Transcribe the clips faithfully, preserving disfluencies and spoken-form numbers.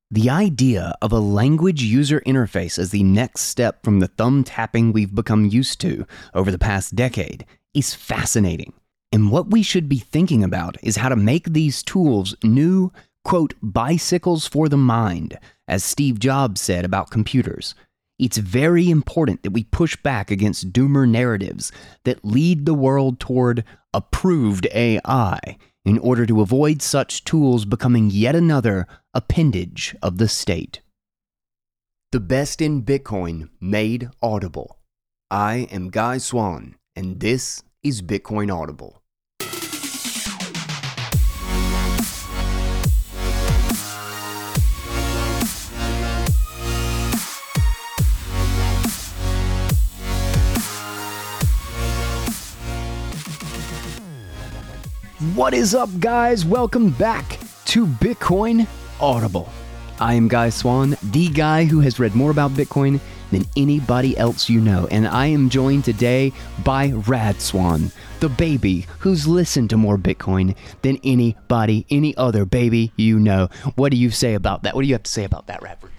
The idea of a language user interface as the next step from the thumb tapping we've become used to over the past decade is fascinating. And what we should be thinking about is how to make these tools new, quote, bicycles for the mind, as Steve Jobs said about computers. It's very important that we push back against doomer narratives that lead the world toward approved A I in order to avoid such tools becoming yet another appendage of the state. The best in Bitcoin made audible. I am Guy Swan, and this is Bitcoin Audible. What is up, guys? Welcome back to Bitcoin Audible. I am Guy Swan, the guy who has read more about Bitcoin than anybody else you know, and I am joined today by Rad Swan, the baby who's listened to more Bitcoin than anybody, any other baby you know. What do you say about that? What do you have to say about that, Radford?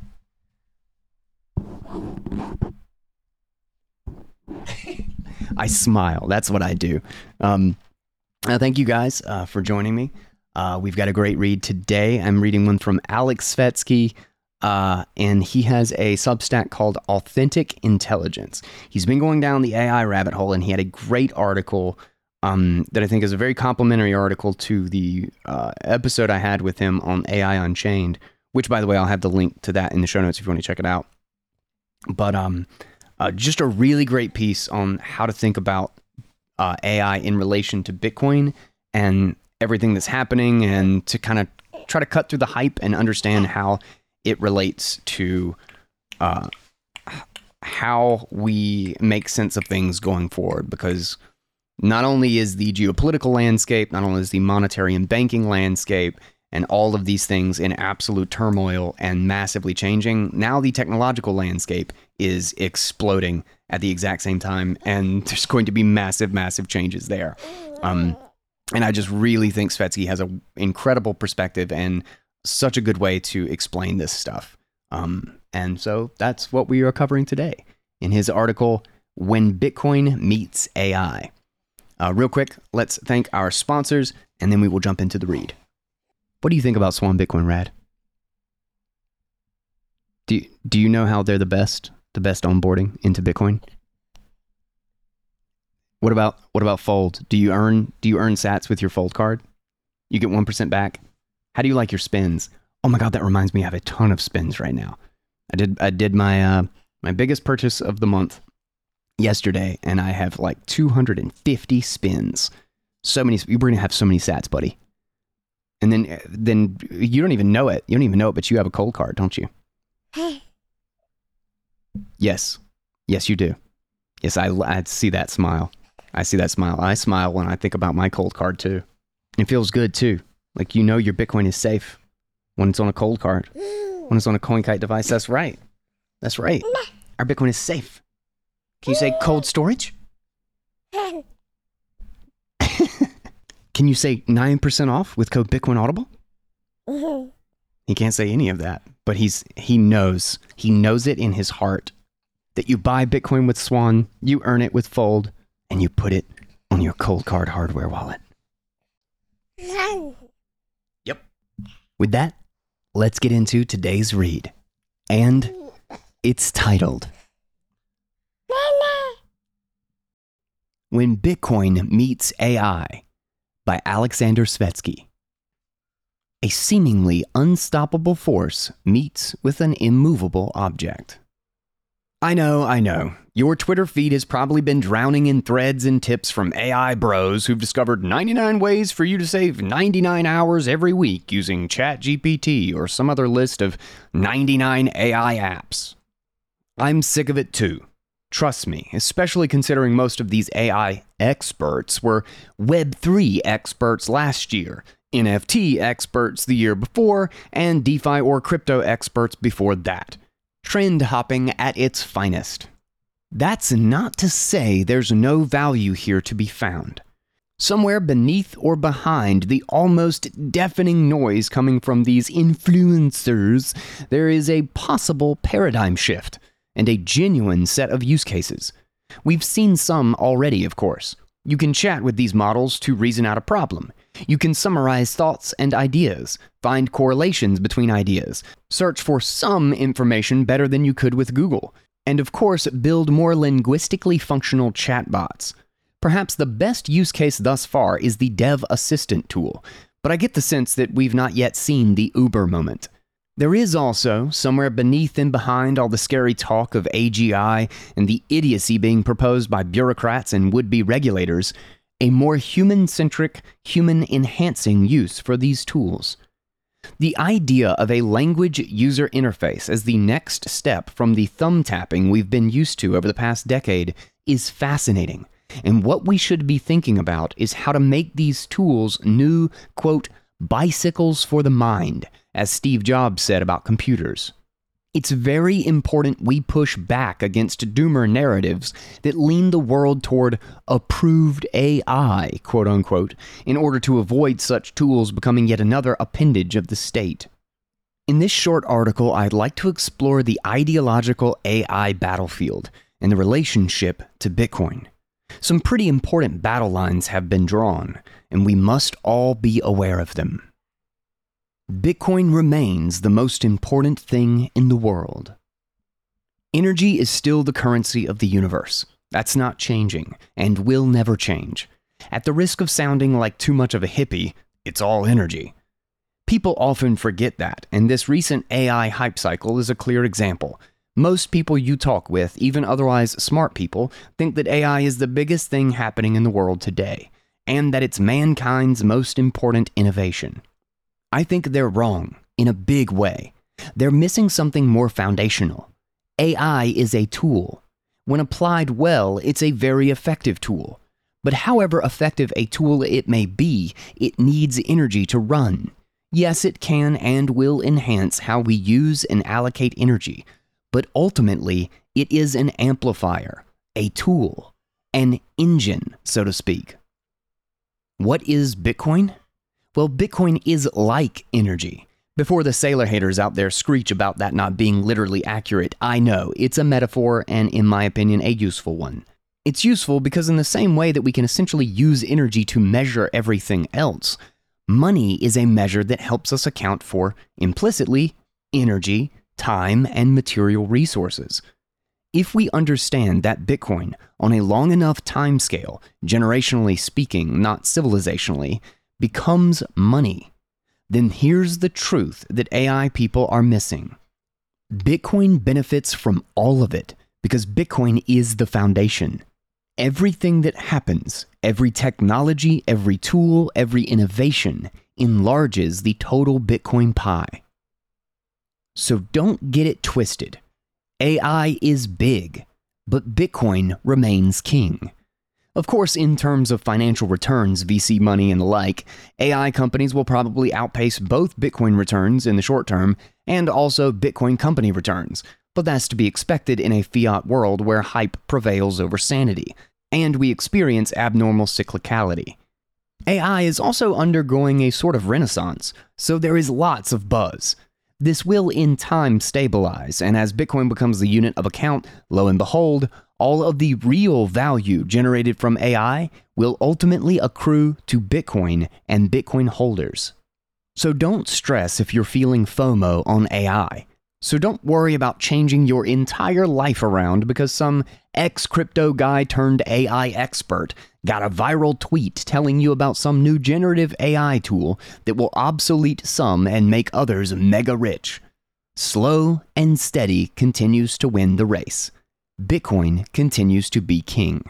I smile. That's what I do. Um... Uh, thank you guys uh, for joining me. Uh, we've got a great read today. I'm reading one from Alex Svetski, uh, and he has a Substack called Authentic Intelligence. He's been going down the A I rabbit hole, and he had a great article um, that I think is a very complimentary article to the uh, episode I had with him on A I Unchained, which, by the way, I'll have the link to that in the show notes if you want to check it out. But um, uh, just a really great piece on how to think about Uh, A I in relation to Bitcoin and everything that's happening, and to kind of try to cut through the hype and understand how it relates to uh, how we make sense of things going forward. Because not only is the geopolitical landscape, not only is the monetary and banking landscape and all of these things in absolute turmoil and massively changing, now the technological landscape is exploding at the exact same time, and there's going to be massive, massive changes there. Um, and I just really think Svetski has an incredible perspective and such a good way to explain this stuff. Um, and so that's what we are covering today in his article, When Bitcoin Meets A I. Uh, real quick, let's thank our sponsors, and then we will jump into the read. What do you think about Swan Bitcoin, Rad? Do you, do you know how they're the best? The best onboarding into Bitcoin? What about what about Fold? Do you earn do you earn sats with your Fold card? You get one percent back. How do you like your spins? Oh my god, that reminds me, I have a ton of spins right now. I did I did my uh, my biggest purchase of the month yesterday, and I have like two hundred fifty spins. So many. You're gonna have so many sats, buddy. And then then you don't even know it. You don't even know it, but you have a Cold card, don't you? Yes. Yes, you do. Yes, I, I see that smile. I see that smile. I smile when I think about my Cold card, too. It feels good, too. Like, you know your Bitcoin is safe when it's on a Cold card. When it's on a CoinKite device. That's right. That's right. Our Bitcoin is safe. Can you say cold storage? Can you say nine percent off with code Bitcoin Audible? He can't say any of that, but he's he knows. He knows it in his heart that you buy Bitcoin with Swan, you earn it with Fold, and you put it on your Cold Card hardware wallet. Yep. With that, let's get into today's read. And it's titled, When Bitcoin Meets A I by Alexander Svetski. A seemingly unstoppable force meets with an immovable object. I know, I know. Your Twitter feed has probably been drowning in threads and tips from A I bros who've discovered ninety-nine ways for you to save ninety-nine hours every week using ChatGPT or some other list of ninety-nine A I apps. I'm sick of it too. Trust me, especially considering most of these A I experts were Web three experts last year, N F T experts the year before, and DeFi or crypto experts before that. Trend hopping at its finest. That's not to say there's no value here to be found. Somewhere beneath or behind the almost deafening noise coming from these influencers, there is a possible paradigm shift and a genuine set of use cases. We've seen some already, of course. You can chat with these models to reason out a problem. You can summarize thoughts and ideas, find correlations between ideas, search for some information better than you could with Google, and of course, build more linguistically functional chatbots. Perhaps the best use case thus far is the Dev Assistant tool, but I get the sense that we've not yet seen the Uber moment. There is also, somewhere beneath and behind all the scary talk of A G I and the idiocy being proposed by bureaucrats and would-be regulators, a more human-centric, human-enhancing use for these tools. The idea of a language user interface as the next step from the thumb-tapping we've been used to over the past decade is fascinating, and what we should be thinking about is how to make these tools new, quote, bicycles for the mind, as Steve Jobs said about computers. It's very important we push back against doomer narratives that lean the world toward approved A I, quote unquote, in order to avoid such tools becoming yet another appendage of the state. In this short article, I'd like to explore the ideological A I battlefield and the relationship to Bitcoin. Some pretty important battle lines have been drawn, and we must all be aware of them. Bitcoin remains the most important thing in the world. Energy is still the currency of the universe. That's not changing, and will never change. At the risk of sounding like too much of a hippie, it's all energy. People often forget that, and this recent A I hype cycle is a clear example. Most people you talk with, even otherwise smart people, think that A I is the biggest thing happening in the world today, and that it's mankind's most important innovation. I think they're wrong, in a big way. They're missing something more foundational. A I is a tool. When applied well, it's a very effective tool. But however effective a tool it may be, it needs energy to run. Yes, it can and will enhance how we use and allocate energy, but ultimately, it is an amplifier, a tool, an engine, so to speak. What is Bitcoin? Well, Bitcoin is like energy. Before the sailor haters out there screech about that not being literally accurate, I know, it's a metaphor and, in my opinion, a useful one. It's useful because in the same way that we can essentially use energy to measure everything else, money is a measure that helps us account for, implicitly, energy, time, and material resources. If we understand that Bitcoin, on a long enough time scale, generationally speaking, not civilizationally, becomes money, then here's the truth that A I people are missing. Bitcoin benefits from all of it because Bitcoin is the foundation. Everything that happens, every technology, every tool, every innovation, enlarges the total Bitcoin pie. So don't get it twisted. A I is big, but Bitcoin remains king. Of course, in terms of financial returns, V C money and the like, A I companies will probably outpace both Bitcoin returns in the short term and also Bitcoin company returns, but that's to be expected in a fiat world where hype prevails over sanity, and we experience abnormal cyclicality. A I is also undergoing a sort of renaissance, so there is lots of buzz. This will in time stabilize, and as Bitcoin becomes the unit of account, lo and behold, all of the real value generated from A I will ultimately accrue to Bitcoin and Bitcoin holders. So don't stress if you're feeling FOMO on A I. So don't worry about changing your entire life around because some ex-crypto guy turned A I expert got a viral tweet telling you about some new generative A I tool that will obsolete some and make others mega rich. Slow and steady continues to win the race. Bitcoin continues to be king.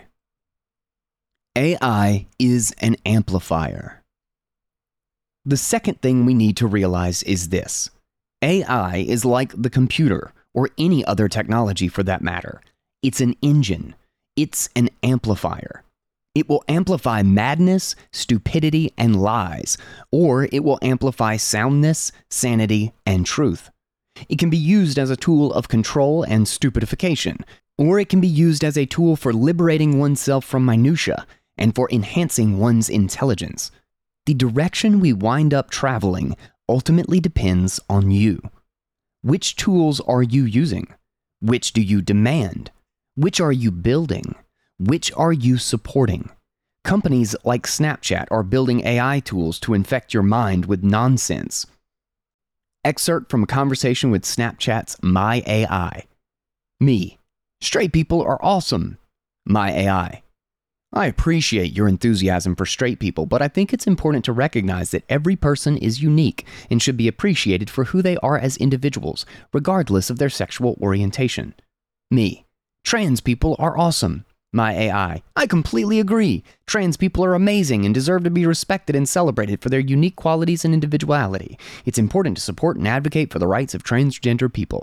A I is an amplifier. The second thing we need to realize is this. A I is like the computer, or any other technology for that matter. It's an engine. It's an amplifier. It will amplify madness, stupidity, and lies, or it will amplify soundness, sanity, and truth. It can be used as a tool of control and stupidification, or it can be used as a tool for liberating oneself from minutia and for enhancing one's intelligence. The direction we wind up traveling ultimately depends on you. Which tools are you using? Which do you demand? Which are you building? Which are you supporting? Companies like Snapchat are building A I tools to infect your mind with nonsense. Excerpt from a conversation with Snapchat's My A I. Me. Straight people are awesome. My A I. I appreciate your enthusiasm for straight people, but I think it's important to recognize that every person is unique and should be appreciated for who they are as individuals, regardless of their sexual orientation. Me. Trans people are awesome. My A I. I completely agree. Trans people are amazing and deserve to be respected and celebrated for their unique qualities and individuality. It's important to support and advocate for the rights of transgender people.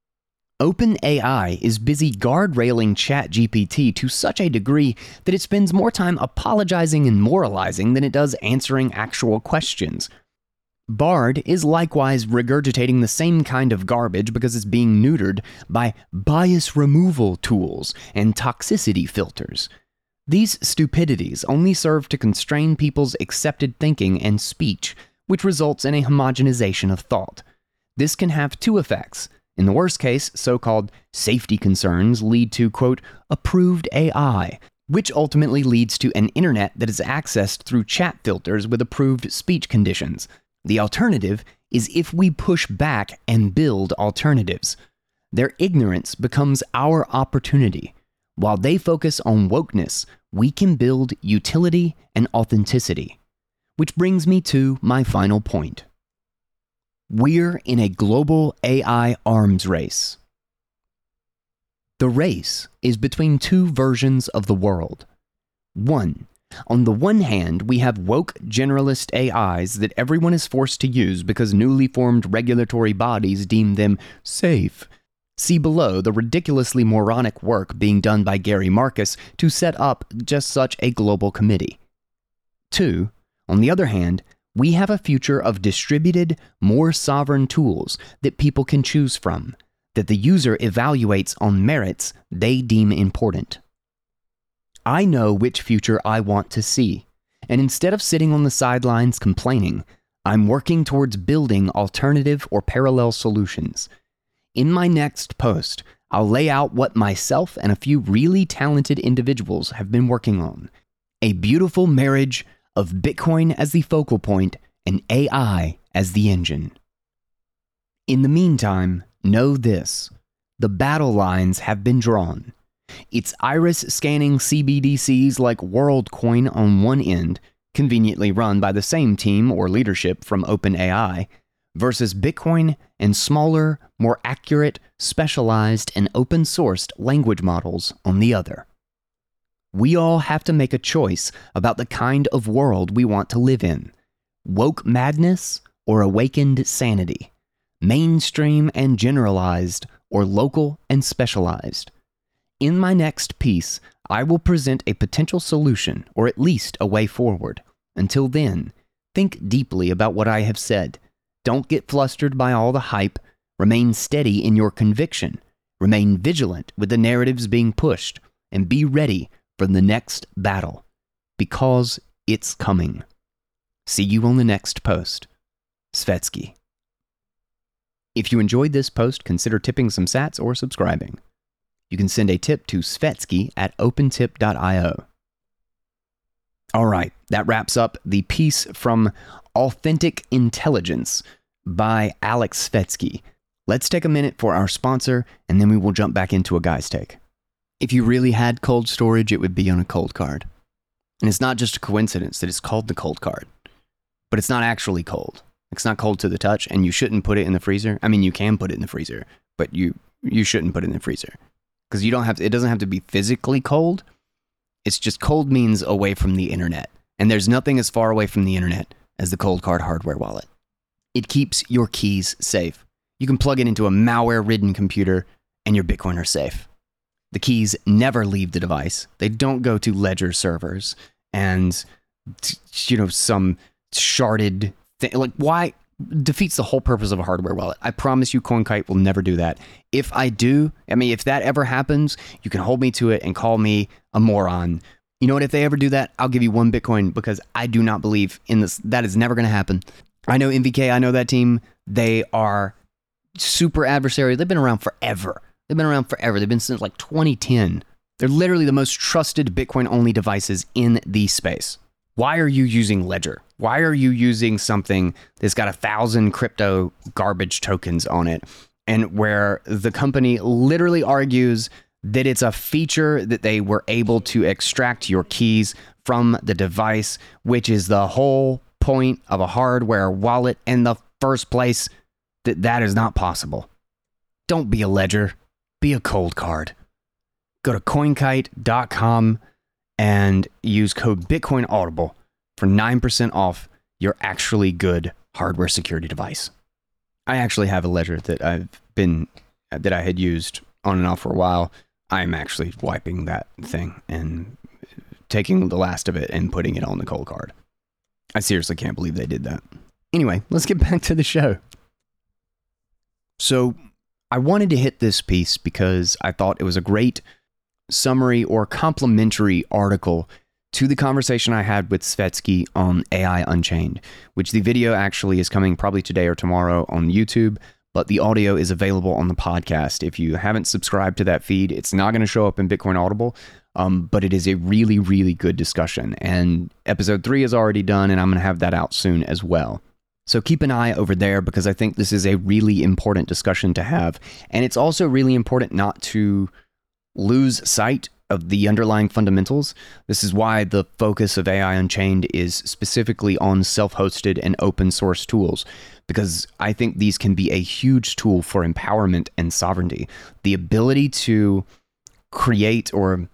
OpenAI is busy guardrailing ChatGPT to such a degree that it spends more time apologizing and moralizing than it does answering actual questions. Bard is likewise regurgitating the same kind of garbage because it's being neutered by bias removal tools and toxicity filters. These stupidities only serve to constrain people's accepted thinking and speech, which results in a homogenization of thought. This can have two effects. In the worst case, so-called safety concerns lead to, quote, approved A I, which ultimately leads to an internet that is accessed through chat filters with approved speech conditions. The alternative is if we push back and build alternatives. Their ignorance becomes our opportunity. While they focus on wokeness, we can build utility and authenticity. Which brings me to my final point. We're in a global A I arms race. The race is between two versions of the world. One, on the one hand, we have woke generalist A Is that everyone is forced to use because newly formed regulatory bodies deem them safe. See below the ridiculously moronic work being done by Gary Marcus to set up just such a global committee. Two, on the other hand, we have a future of distributed, more sovereign tools that people can choose from, that the user evaluates on merits they deem important. I know which future I want to see, and instead of sitting on the sidelines complaining, I'm working towards building alternative or parallel solutions. In my next post, I'll lay out what myself and a few really talented individuals have been working on. A beautiful marriage of Bitcoin as the focal point and A I as the engine. In the meantime, know this. The battle lines have been drawn. It's iris-scanning C B D Cs like WorldCoin on one end, conveniently run by the same team or leadership from OpenAI, versus Bitcoin and smaller, more accurate, specialized, and open-sourced language models on the other. We all have to make a choice about the kind of world we want to live in. Woke madness or awakened sanity. Mainstream and generalized or local and specialized. In my next piece, I will present a potential solution or at least a way forward. Until then, think deeply about what I have said. Don't get flustered by all the hype. Remain steady in your conviction. Remain vigilant with the narratives being pushed. And be ready for the next battle, because it's coming. See you on the next post. Svetsky. If you enjoyed this post, consider tipping some sats or subscribing. You can send a tip to Svetsky at opentip dot io. All right, that wraps up the piece from Authentic Intelligence by Alex Svetsky. Let's take a minute for our sponsor, and then we will jump back into a guy's take. If you really had cold storage, it would be on a cold card. And it's not just a coincidence that it's called the cold card. But it's not actually cold. It's not cold to the touch, and you shouldn't put it in the freezer. I mean, you can put it in the freezer, but you you shouldn't put it in the freezer. Because you don't have to, it doesn't have to be physically cold. It's just cold means away from the internet. And there's nothing as far away from the internet as the cold card hardware wallet. It keeps your keys safe. You can plug it into a malware-ridden computer, and your Bitcoin are safe. The keys never leave the device. They don't go to Ledger servers and, you know, some sharded thing. Like, why? Defeats the whole purpose of a hardware wallet. I promise you CoinKite will never do that. If I do, I mean, if that ever happens, you can hold me to it and call me a moron. You know what? If they ever do that, I'll give you one Bitcoin because I do not believe in this. That is never going to happen. I know M V K. I know that team. They are super adversarial. They've been around forever. They've been around forever. They've been since like twenty ten. They're literally the most trusted Bitcoin-only devices in the space. Why are you using Ledger? Why are you using something that's got a thousand crypto garbage tokens on it, and where the company literally argues that it's a feature that they were able to extract your keys from the device, which is the whole point of a hardware wallet in the first place, that that is not possible. Don't be a Ledger, be a Cold Card. Go to coinkite dot com and use code BitcoinAudible for nine percent off your actually good hardware security device. I actually have a Ledger that I've been, that I had used on and off for a while. I'm actually wiping that thing and taking the last of it and putting it on the Cold Card. I seriously can't believe they did that. Anyway, let's get back to the show. So I wanted to hit this piece because I thought it was a great summary or complimentary article to the conversation I had with Svetski on A I Unchained, which the video actually is coming probably today or tomorrow on YouTube, but the audio is available on the podcast. If you haven't subscribed to that feed, it's not going to show up in Bitcoin Audible, um, but it is a really, really good discussion. And episode three is already done, and I'm going to have that out soon as well. So keep an eye over there because I think this is a really important discussion to have. And it's also really important not to lose sight of the underlying fundamentals. This is why the focus of A I Unchained is specifically on self-hosted and open source tools, because I think these can be a huge tool for empowerment and sovereignty. The ability to create or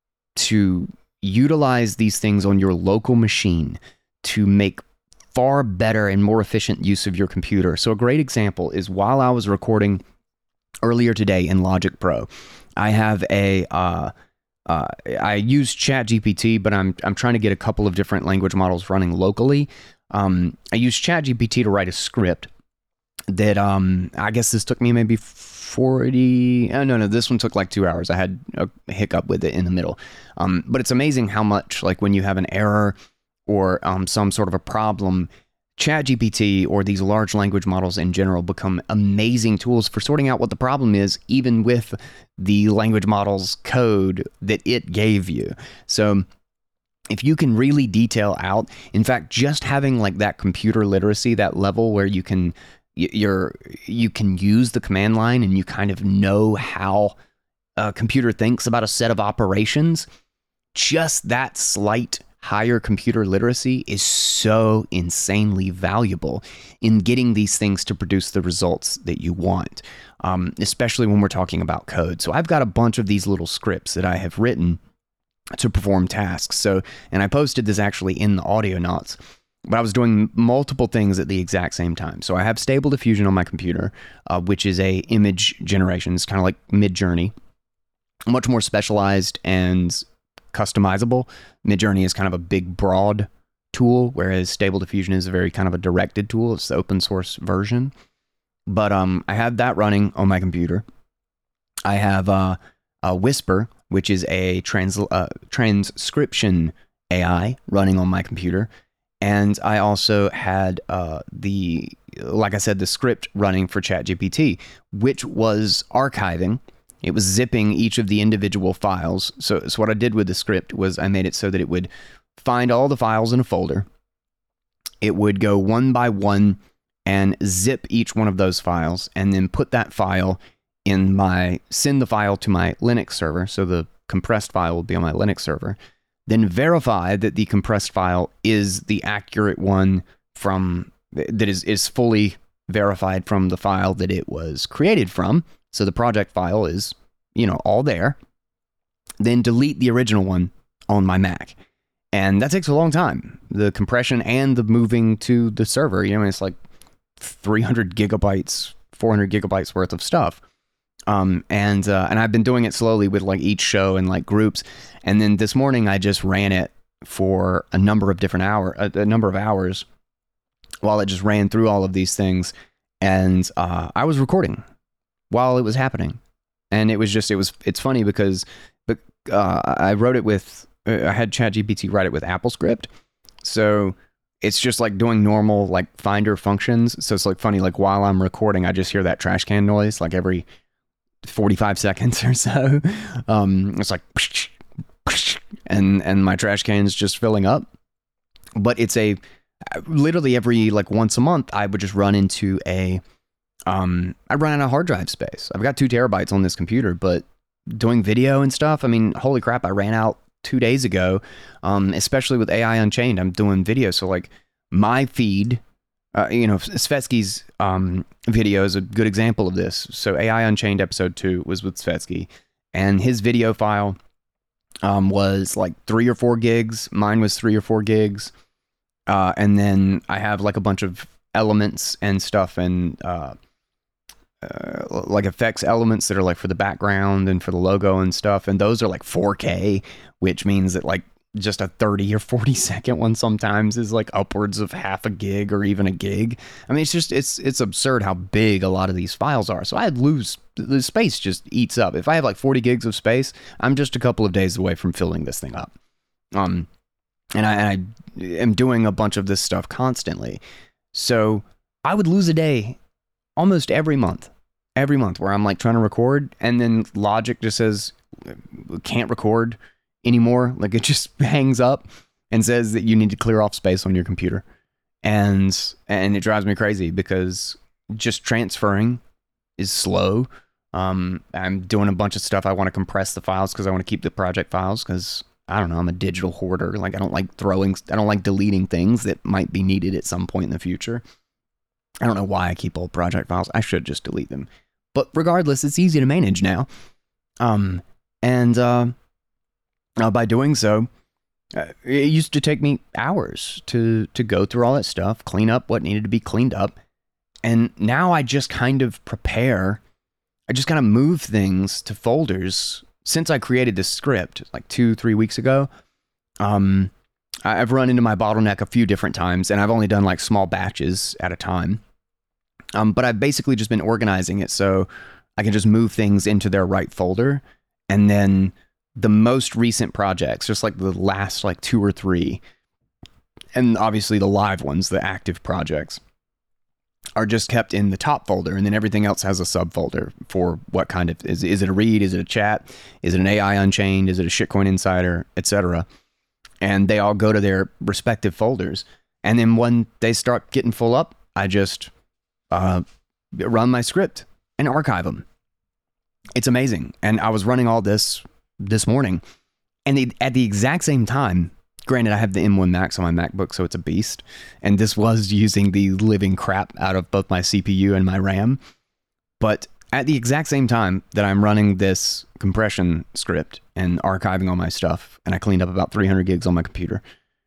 to utilize these things on your local machine to make far better and more efficient use of your computer. So a great example is while I was recording earlier today in Logic Pro, I have a, uh, uh, I use ChatGPT, but I'm I'm trying to get a couple of different language models running locally. Um, I use ChatGPT to write a script that, um, I guess this took me maybe forty, oh, no, no, this one took like two hours. I had a hiccup with it in the middle. Um, but it's amazing how much, like when you have an error or um, some sort of a problem, ChatGPT or these large language models in general become amazing tools for sorting out what the problem is, even with the language model's code that it gave you. So if you can really detail out, in fact, just having like that computer literacy, that level where you can you're you can use the command line and you kind of know how a computer thinks about a set of operations, just that slight higher computer literacy is so insanely valuable in getting these things to produce the results that you want, um, especially when we're talking about code. So I've got a bunch of these little scripts that I have written to perform tasks. So, and I posted this actually in the audio notes, but I was doing multiple things at the exact same time. So I have Stable Diffusion on my computer, uh, which is a image generation. It's kind of like Midjourney, much more specialized and customizable. Midjourney is kind of a big, broad tool, whereas Stable Diffusion is a very kind of a directed tool. It's the open source version. But um, I have that running on my computer. I have uh, a Whisper, which is a trans uh, transcription A I running on my computer. And I also had uh, the, like I said, the script running for ChatGPT, which was archiving. It was zipping each of the individual files. So, so what I did with the script was I made it so that it would find all the files in a folder. It would go one by one and zip each one of those files and then put that file in my, send the file to my Linux server. So the compressed file will be on my Linux server. Then verify that the compressed file is the accurate one from, that is, is fully verified from the file that it was created from. So the project file is, you know, all there. Then delete the original one on my Mac. And that takes a long time. The compression and the moving to the server, you know, it's like three hundred gigabytes, four hundred gigabytes worth of stuff. Um, and, uh, and I've been doing it slowly with like each show and like groups. And then this morning I just ran it for a number of different hour, a, a number of hours while it just ran through all of these things. And, uh, I was recording while it was happening. And it was just, it was, it's funny because, uh, I wrote it with I had ChatGPT write it with AppleScript. So it's just like doing normal like Finder functions. So it's like funny, like while I'm recording, I just hear that trash can noise like every forty-five seconds or so. Um, it's like, and and my trash can is just filling up. But it's a literally every like once a month, I would just run into a um, I run out of hard drive space. I've got two terabytes on this computer, but doing video and stuff, I mean, holy crap, I ran out two days ago. Um, especially with A I Unchained, I'm doing video, so like my feed. Uh, you know, Svetsky's um, video is a good example of this. So A I Unchained episode two was with Svetsky, and his video file um, was like three or four gigs. Mine was three or four gigs. Uh, and then I have like a bunch of elements and stuff and uh, uh, like effects elements that are like for the background and for the logo and stuff. And those are like four K, which means that like just a thirty or forty second one sometimes is like upwards of half a gig or even a gig. I mean, it's just, it's, it's absurd how big a lot of these files are. So I'd lose, the space just eats up. If I have like forty gigs of space, I'm just a couple of days away from filling this thing up. Um, and I, and I am doing a bunch of this stuff constantly. So I would lose a day almost every month, every month where I'm like trying to record and then Logic just says, can't record anymore. Like it just hangs up and says that you need to clear off space on your computer. And and it drives me crazy because just transferring is slow. Um, I'm doing a bunch of stuff. I want to compress the files because I want to keep the project files because I don't know, I'm a digital hoarder. Like I don't like throwing, I don't like deleting things that might be needed at some point in the future. I don't know why I keep old project files. I should just delete them. But regardless, it's easy to manage now. Um, and uh, uh, by doing so, uh, it used to take me hours to to go through all that stuff, clean up what needed to be cleaned up. And now I just kind of prepare, I just kind of move things to folders. Since I created this script like two, three weeks ago, um, I've run into my bottleneck a few different times, and I've only done like small batches at a time. Um, but I've basically just been organizing it so I can just move things into their right folder. And then the most recent projects, just like the last like two or three, and obviously the live ones, the active projects, are just kept in the top folder, and then everything else has a subfolder for what kind of, is, is it a read, is it a chat, is it an A I Unchained, is it a Shitcoin Insider, et cetera. And they all go to their respective folders. And then when they start getting full up, I just uh, run my script and archive them. It's amazing. And I was running all this this morning, and the, at the exact same time, granted, I have the M one Max on my MacBook, so it's a beast. And this was using the living crap out of both my C P U and my RAM. But at the exact same time that I'm running this compression script and archiving all my stuff, and I cleaned up about three hundred gigs on my computer,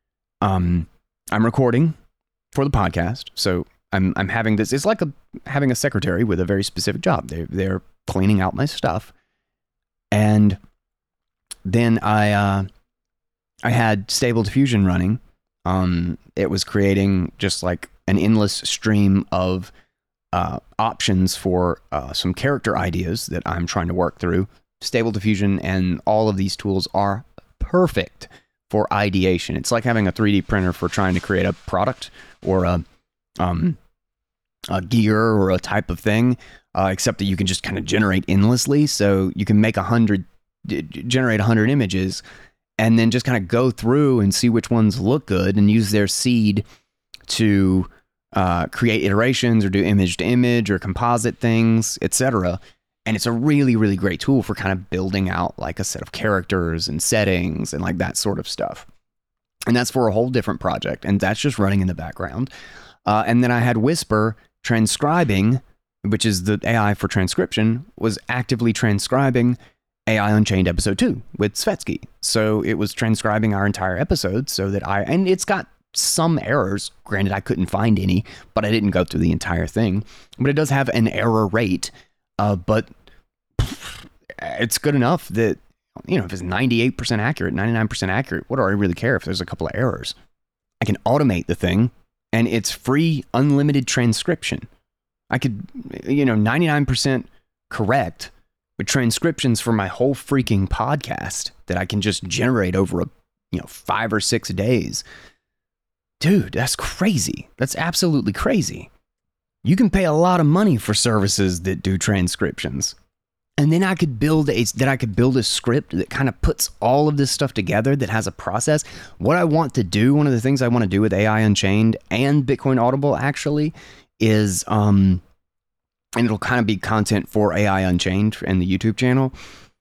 um, I'm recording for the podcast. So I'm I'm having this, it's like a, having a secretary with a very specific job. They, they're cleaning out my stuff. And then I... Uh, I had Stable Diffusion running. Um, it was creating just like an endless stream of uh, options for uh, some character ideas that I'm trying to work through. Stable Diffusion and all of these tools are perfect for ideation. It's like having a three D printer for trying to create a product or a, um, a gear or a type of thing, uh, except that you can just kind of generate endlessly. So you can make a hundred, generate a hundred images, and then just kind of go through and see which ones look good and use their seed to uh, create iterations or do image to image or composite things, et cetera. And it's a really, really great tool for kind of building out like a set of characters and settings and like that sort of stuff. And that's for a whole different project. And that's just running in the background. Uh, and then I had Whisper transcribing, which is the A I for transcription, was actively transcribing A I Unchained episode two with Svetsky. So it was transcribing our entire episode so that I, and it's got some errors. Granted, I couldn't find any, but I didn't go through the entire thing. But it does have an error rate, uh, but it's good enough that, you know, if it's ninety-eight percent accurate, ninety-nine percent accurate, what do I really care if there's a couple of errors? I can automate the thing, and it's free, unlimited transcription. I could, you know, ninety-nine percent correct with transcriptions for my whole freaking podcast that I can just generate over a you know, five or six days. Dude, that's crazy. That's absolutely crazy. You can pay a lot of money for services that do transcriptions. And then I could build a that I could build a script that kind of puts all of this stuff together, that has a process. What I want to do, one of the things I want to do with A I Unchained and Bitcoin Audible actually is, um, and it'll kind of be content for A I Unchained and the YouTube channel,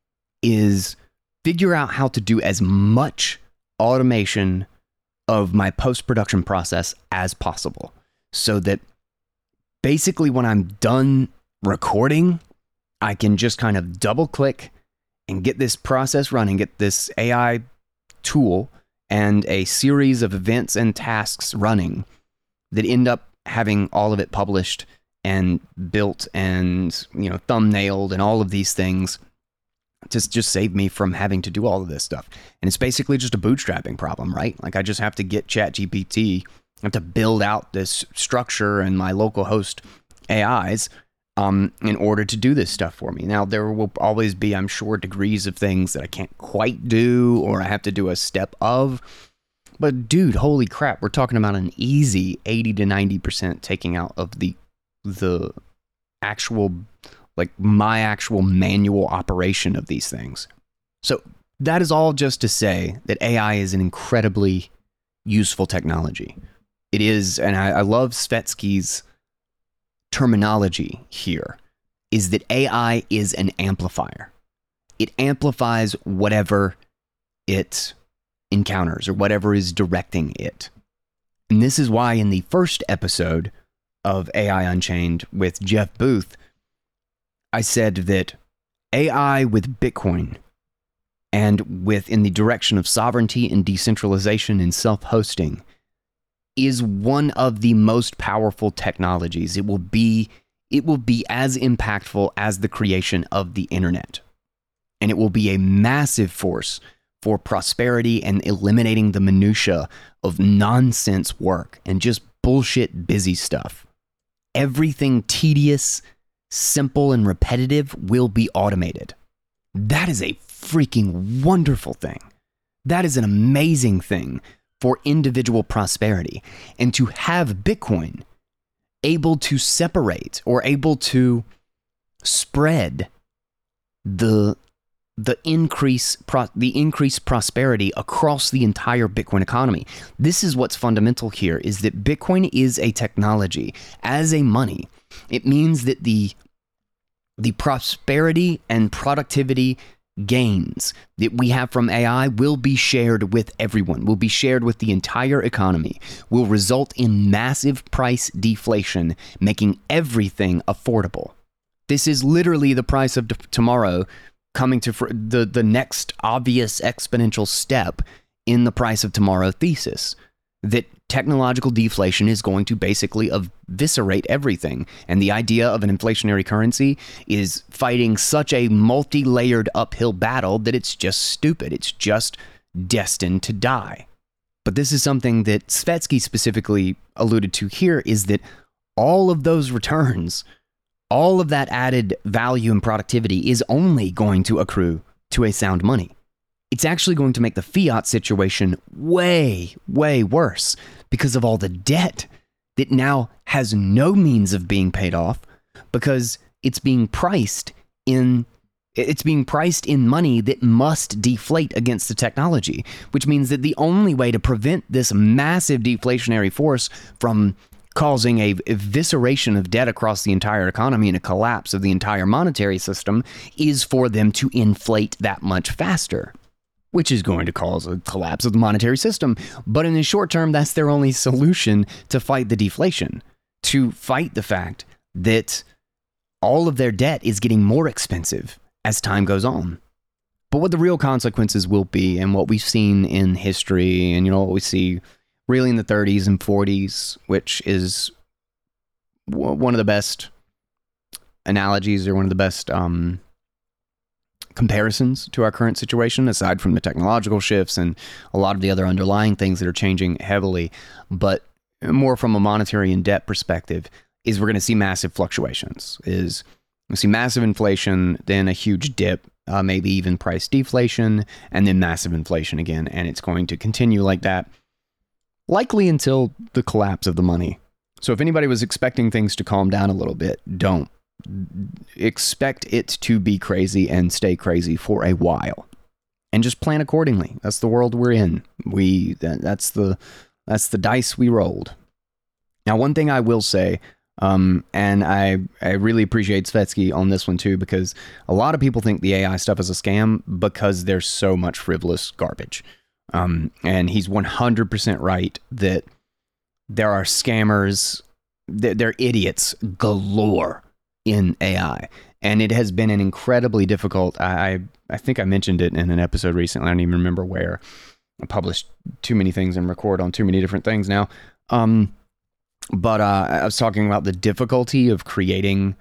is figure out how to do as much automation of my post-production process as possible, so that basically when I'm done recording, I can just kind of double click and get this process running, get this A I tool and a series of events and tasks running that end up having all of it published and built and, you know, thumbnailed and all of these things to just save me from having to do all of this stuff. And it's basically just a bootstrapping problem, right? Like I just have to get ChatGPT, I have to build out this structure and my local host A Is um, in order to do this stuff for me. Now, there will always be, I'm sure, degrees of things that I can't quite do or I have to do a step of. But dude, holy crap, we're talking about an easy eighty to ninety percent taking out of the the actual, like my actual manual operation of these things. So that is all just to say that A I is an incredibly useful technology. It is, and I, I love Svetski's terminology here, is that A I is an amplifier. It amplifies whatever it encounters or whatever is directing it. And this is why in the first episode of A I Unchained with Jeff Booth, I said that A I with Bitcoin and with in the direction of sovereignty and decentralization and self-hosting is one of the most powerful technologies. It will be it will be as impactful as the creation of the internet. And it will be a massive force for prosperity and eliminating the minutia of nonsense work and just bullshit busy stuff. Everything tedious, simple, and repetitive will be automated. That is a freaking wonderful thing. That is an amazing thing for individual prosperity. And to have Bitcoin able to separate or able to spread the the increase pro, the increased prosperity across the entire Bitcoin economy. This is what's fundamental here, is that Bitcoin is a technology. As a money, it means that the the prosperity and productivity gains that we have from A I will be shared with everyone, will be shared with the entire economy, will result in massive price deflation, making everything affordable. This is literally the price of tomorrow coming to fr- the, the next obvious exponential step in the price of tomorrow thesis, that technological deflation is going to basically eviscerate everything. And the idea of an inflationary currency is fighting such a multi-layered uphill battle that it's just stupid. It's just destined to die. But this is something that Svetski specifically alluded to here, is that all of those returns, all of that added value and productivity is only going to accrue to a sound money. It's actually going to make the fiat situation way, way worse because of all the debt that now has no means of being paid off, because it's being priced in it's being priced in money that must deflate against the technology, which means that the only way to prevent this massive deflationary force from causing a evisceration of debt across the entire economy and a collapse of the entire monetary system is for them to inflate that much faster, which is going to cause a collapse of the monetary system. But in the short term, that's their only solution to fight the deflation, to fight the fact that all of their debt is getting more expensive as time goes on. But what the real consequences will be, and what we've seen in history, and you know what we see really in the thirties and forties, which is w- one of the best analogies or one of the best um, comparisons to our current situation, aside from the technological shifts and a lot of the other underlying things that are changing heavily, but more from a monetary and debt perspective, is we're going to see massive fluctuations. Is we see massive inflation, then a huge dip, uh, maybe even price deflation, and then massive inflation again. And it's going to continue like that, likely until the collapse of the money. So if anybody was expecting things to calm down a little bit, don't. Expect it to be crazy and stay crazy for a while. And just plan accordingly. That's the world we're in. We that, that's the that's the dice we rolled. Now, one thing I will say, um, and I I really appreciate Svetski on this one too, because a lot of people think the A I stuff is a scam because there's so much frivolous garbage. Um, and he's one hundred percent right that there are scammers, they're, they're idiots galore in A I. And it has been an incredibly difficult, I, I think I mentioned it in an episode recently, I don't even remember where. I published too many things and record on too many different things now. Um, but uh, I was talking about the difficulty of creating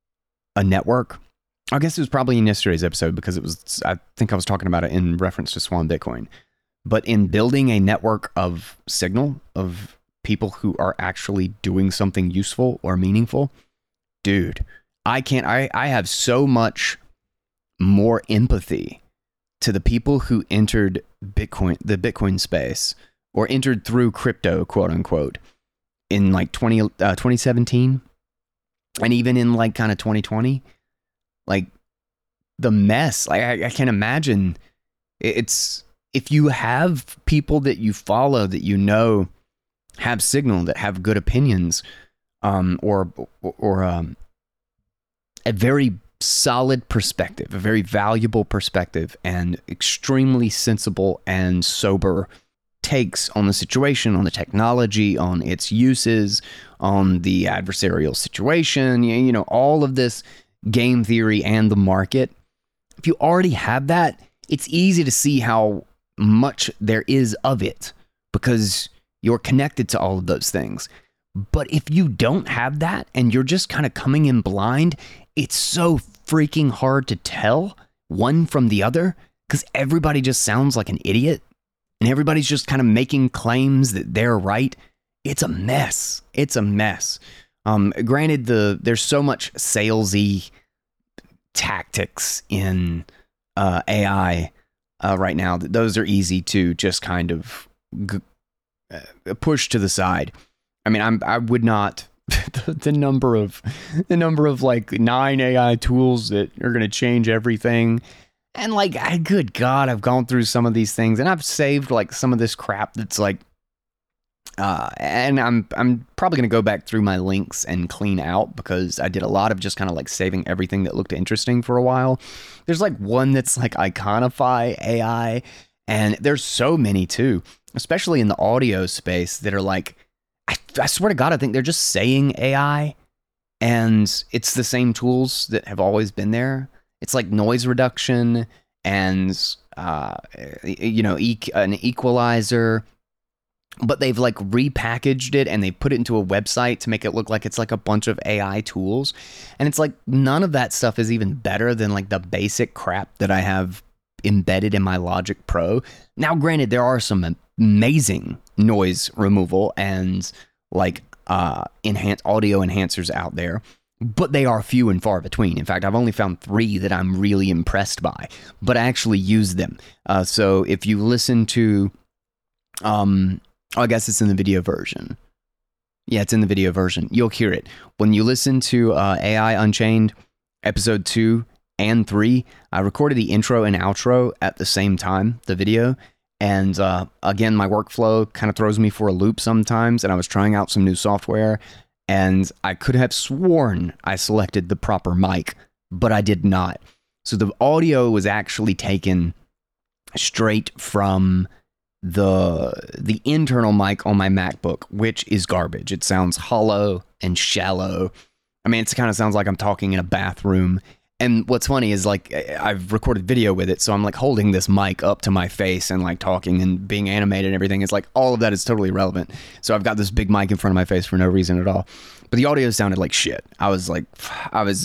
a network. I guess it was probably in yesterday's episode because it was, I think I was talking about it in reference to Swan Bitcoin. But in building a network of signal, of people who are actually doing something useful or meaningful, dude, I can't, I, I have so much more empathy to the people who entered Bitcoin, the Bitcoin space, or entered through crypto, quote unquote, in like twenty, uh, twenty seventeen, and even in like kind of twenty twenty, like the mess, like I, I can't imagine. It's, if you have people that you follow, that you know have signal, that have good opinions, um, or, or, or um, a very solid perspective, a very valuable perspective, and extremely sensible and sober takes on the situation, on the technology, on its uses, on the adversarial situation, you, you know, all of this game theory and the market. If you already have that, it's easy to see how much there is of it because you're connected to all of those things. But if you don't have that and you're just kind of coming in blind, it's so freaking hard to tell one from the other because everybody just sounds like an idiot and everybody's just kind of making claims that they're right. It's a mess. It's a mess. Um, granted, the there's so much salesy tactics in uh, A I uh, right now that those are easy to just kind of g- uh, push to the side. I mean, I'm I would not. The, the number of the number of like nine A I tools that are going to change everything, and like I, good God, I've gone through some of these things and I've saved like some of this crap that's like, uh, and I'm I'm probably going to go back through my links and clean out because I did a lot of just kind of like saving everything that looked interesting for a while. There's like one that's like Iconify A I, and there's so many too, especially in the audio space that are like. I, I swear to God, I think they're just saying A I, and it's the same tools that have always been there. It's like noise reduction and, uh, you know, e- an equalizer, but they've like repackaged it and they put it into a website to make it look like it's like a bunch of A I tools. And it's like none of that stuff is even better than like the basic crap that I have embedded in my Logic Pro. Now, granted, there are some amazing noise removal and like uh enhanced audio enhancers out there, but they are few and far between. In fact, I've only found three that I'm really impressed by, but I actually use them. Uh, so if you listen to, um, oh, I guess it's in the video version. Yeah, it's in the video version. You'll hear it when you listen to uh, A I Unchained episode two and three. I recorded the intro and outro at the same time, the video. And uh, again, my workflow kind of throws me for a loop sometimes. And I was trying out some new software and I could have sworn I selected the proper mic, but I did not. So the audio was actually taken straight from the the internal mic on my MacBook, which is garbage. It sounds hollow and shallow. I mean, it kind of sounds like I'm talking in a bathroom. And what's funny is like I've recorded video with it, so I'm like holding this mic up to my face and like talking and being animated and everything. It's like all of that is totally irrelevant. So I've got this big mic in front of my face for no reason at all. But the audio sounded like shit. I was like, I was,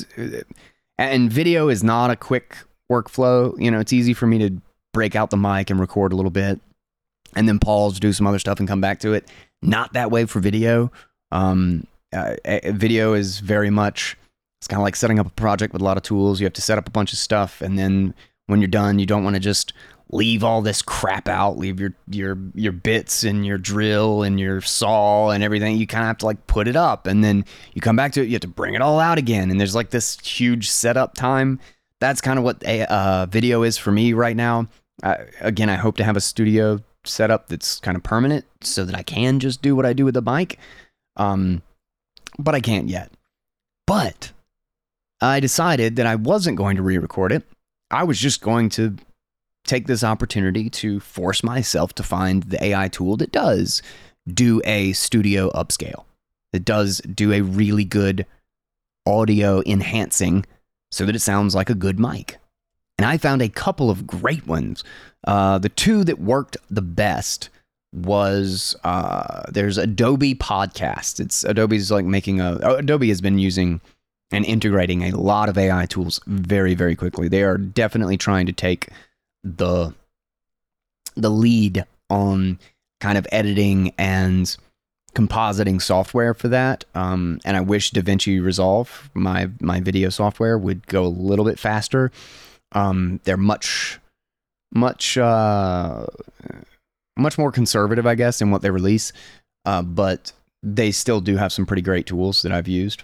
and video is not a quick workflow. You know, it's easy for me to break out the mic and record a little bit and then pause, do some other stuff and come back to it. Not that way for video. Um, uh, video is very much, it's kind of like setting up a project with a lot of tools. You have to set up a bunch of stuff, and then when you're done. You don't want to just leave all this crap out, leave your your your bits and your drill and your saw and everything. You kind of have to like put it up, and then you come back to it. You have to bring it all out again, and there's like this huge setup time. That's kind of what a uh, video is for me right now. I, again, I hope to have a studio setup that's kind of permanent so that I can just do what I do with the mic. Um, but I can't yet. But I decided that I wasn't going to re-record it. I was just going to take this opportunity to force myself to find the A I tool that does do a studio upscale. It does do a really good audio enhancing so that it sounds like a good mic. And I found a couple of great ones. Uh, the two that worked the best was uh, there's Adobe Podcast. It's Adobe's like making a Adobe has been using and integrating a lot of A I tools very, very quickly. They are definitely trying to take the the lead on kind of editing and compositing software for that. Um, and I wish DaVinci Resolve, my my video software, would go a little bit faster. Um, they're much, much, uh, much more conservative, I guess, in what they release. Uh, but they still do have some pretty great tools that I've used.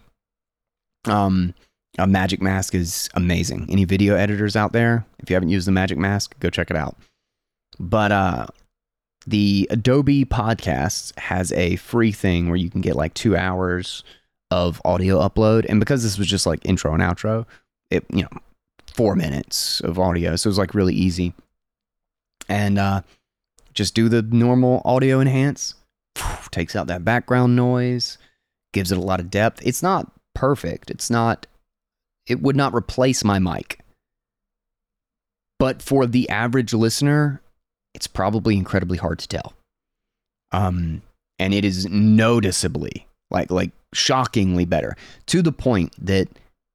Um, a Magic Mask is amazing. Any video editors out there, if you haven't used the Magic Mask, go check it out. But uh, the Adobe Podcasts has a free thing where you can get like two hours of audio upload. And because this was just like intro and outro, it, you know, four minutes of audio. So it was like really easy. And uh, just do the normal audio enhance. Takes out that background noise. Gives it a lot of depth. It's not perfect. It's not, it would not replace my mic. But for the average listener, it's probably incredibly hard to tell. Um, and it is noticeably, like, like shockingly better. To the point that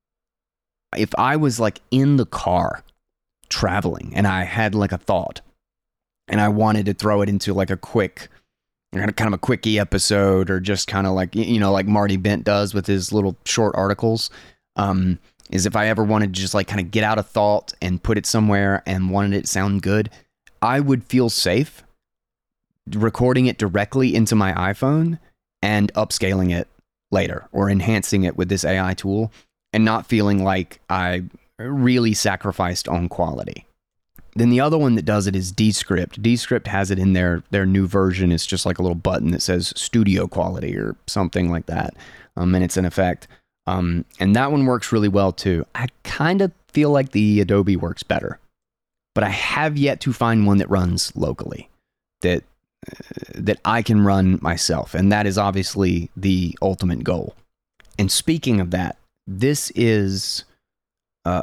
if I was like in the car traveling and I had like a thought and I wanted to throw it into like a quick, kind of a quickie episode, or just kind of like, you know, like Marty Bent does with his little short articles, um, is if I ever wanted to just like kind of get out a thought and put it somewhere and wanted it to sound good, I would feel safe recording it directly into my iPhone and upscaling it later or enhancing it with this A I tool, and not feeling like I really sacrificed on quality. Then the other one that does it is Descript. Descript has it in their, their new version. It's just like a little button that says studio quality or something like that. Um, and it's in effect. Um, and that one works really well too. I kind of feel like the Adobe works better, but I have yet to find one that runs locally that, uh, that I can run myself. And that is obviously the ultimate goal. And speaking of that, this is, uh,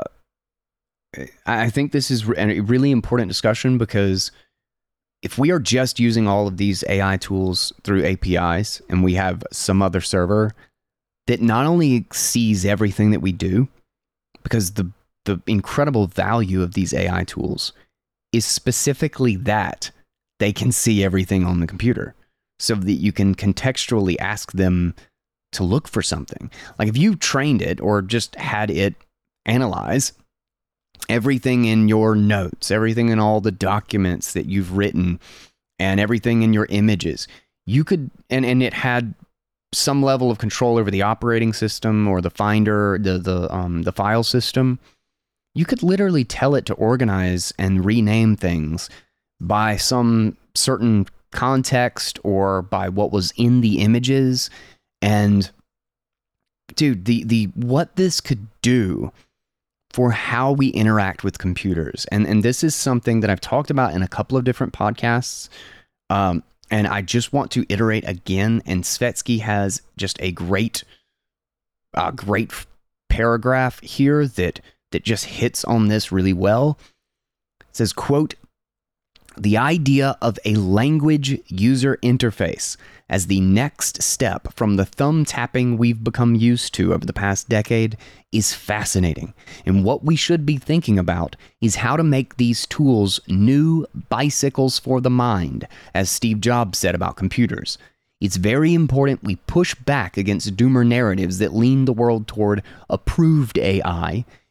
I think this is a really important discussion, because if we are just using all of these A I tools through A P Is and we have some other server that not only sees everything that we do, because the, the incredible value of these A I tools is specifically that they can see everything on the computer so that you can contextually ask them to look for something. Like if you trained it or just had it analyze everything in your notes, everything in all the documents that you've written, and everything in your images, you could, and, and it had some level of control over the operating system or the Finder, the the um the file system, you could literally tell it to organize and rename things by some certain context or by what was in the images. And dude, the the what this could do for how we interact with computers, and and this is something that I've talked about in a couple of different podcasts, um, and I just want to iterate again. And Svetski has just a great, uh, great paragraph here that that just hits on this really well. It says, quote, "The idea of a language user interface as the next step from the thumb tapping we've become used to over the past decade is fascinating. And what we should be thinking about is how to make these tools new bicycles for the mind, as Steve Jobs said about computers. It's very important we push back against doomer narratives that lean the world toward approved A I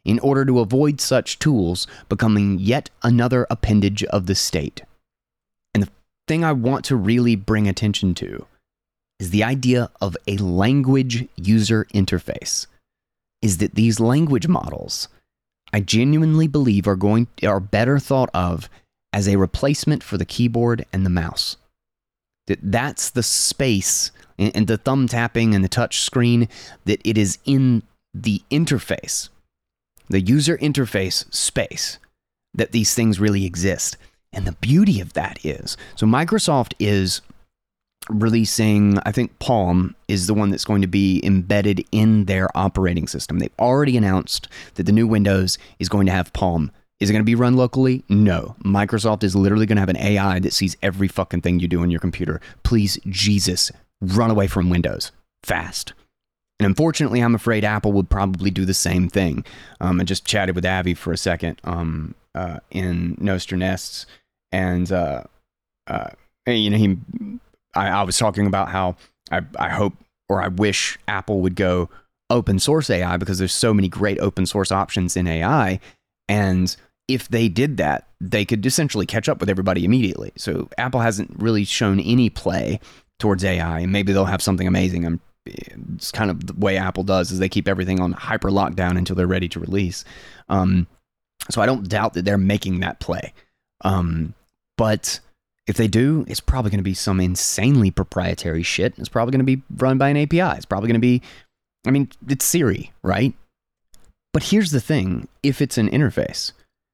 in order to avoid such tools becoming yet another appendage of the state. And the thing I want to really bring attention to is the idea of a language user interface. Is that these language models, I genuinely believe, are going are better thought of as a replacement for the keyboard and the mouse. That that's the space and, and the thumb tapping and the touch screen, that it is in the interface, the user interface space, that these things really exist. And the beauty of that is, so Microsoft is releasing, I think Palm is the one that's going to be embedded in their operating system. They've already announced that the new Windows is going to have Palm. Is it going to be run locally? No. Microsoft is literally going to have an A I that sees every fucking thing you do on your computer. Please, Jesus, run away from Windows fast. And unfortunately, I'm afraid Apple would probably do the same thing. Um, I just chatted with Avi for a second um, uh, in Nostr Nests, and uh, uh, you know he. I, I was talking about how I, I hope or I wish Apple would go open source A I, because there's so many great open source options in A I. And if they did that, they could essentially catch up with everybody immediately. So Apple hasn't really shown any play towards A I, and maybe they'll have something amazing. I'm, it's kind of the way Apple does, is they keep everything on hyper lockdown until they're ready to release. Um, so I don't doubt that they're making that play. Um, but if they do, it's probably going to be some insanely proprietary shit. It's probably going to be run by an A P I. It's probably going to be, I mean, it's Siri, right? But here's the thing. If it's an interface,